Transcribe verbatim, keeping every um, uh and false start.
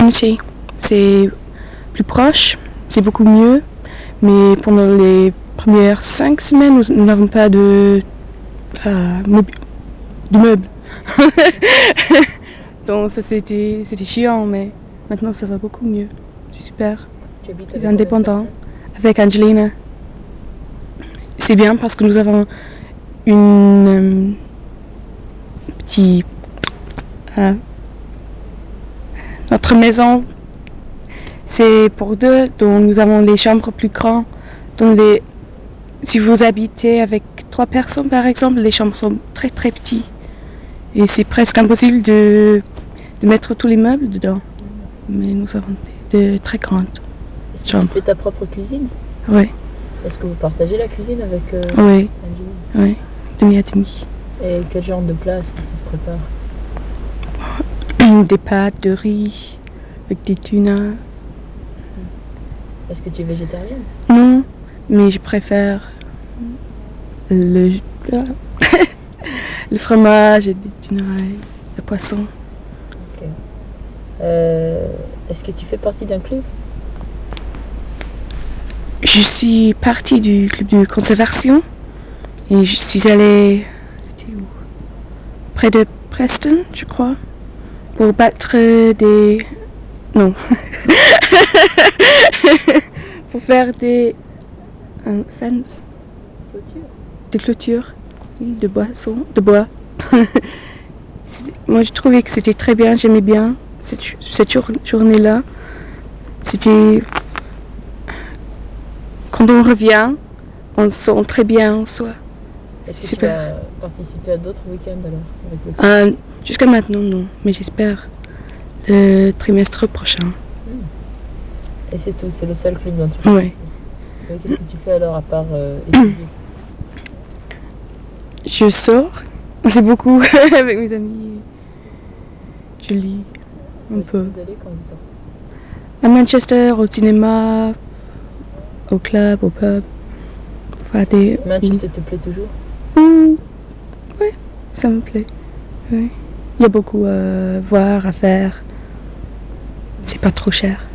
Amity. C'est plus proche, c'est beaucoup mieux, mais pendant les premières cinq semaines, nous nous n'avons pas de, euh, mobi- de meubles. Donc ça c'était c'était chiant, mais maintenant ça va beaucoup mieux. C'est super. Tu habites C'est avec indépendant. Avec Angelina. C'est bien parce que nous avons une euh, petite... euh, notre maison, c'est pour deux, donc nous avons des chambres plus grandes. Donc les, si vous habitez avec trois personnes par exemple, les chambres sont très très petites. Et c'est presque impossible de, de mettre tous les meubles dedans. Mais nous avons des, des très grandes Est-ce que chambres. tu fais ta propre cuisine? Oui, Est-ce que vous partagez la cuisine avec euh, oui, Angie? oui, demi à demi. Et quel genre de plat est-ce que tu prépares? Des pâtes de riz avec des tunas. Est-ce que tu es végétarienne? Non, mais je préfère le, le fromage et des tunas et le poisson. Ok. Euh, est-ce que tu fais partie d'un club? Je suis partie du club de conservation et je suis allée, c'était où? Près de Preston, je crois, pour battre des... Non. Pour faire des... Un fence. Clôture. Des clôtures, oui, de boisson, de bois. Moi, je trouvais que c'était très bien, j'aimais bien cette, cette jour- journée-là. C'était... Quand on revient, on se sent très bien en soi. Est-ce que Super. tu vas participer à d'autres week-ends alors avec le club? Euh, Jusqu'à maintenant, non, mais j'espère le trimestre prochain. Hmm. Et c'est tout, c'est le seul club dont tu fais? Ouais. Et qu'est-ce que tu fais alors à part euh, étudier? Je sors, c'est beaucoup avec mes amis. Je lis un Où est-ce que peu. vous allez quand vous sortez? À Manchester, au cinéma, au club, au pub. Faire des... Manchester te plaît toujours? Mm. Oui, ça me plaît. Oui. Il y a beaucoup à voir, à faire. C'est pas trop cher.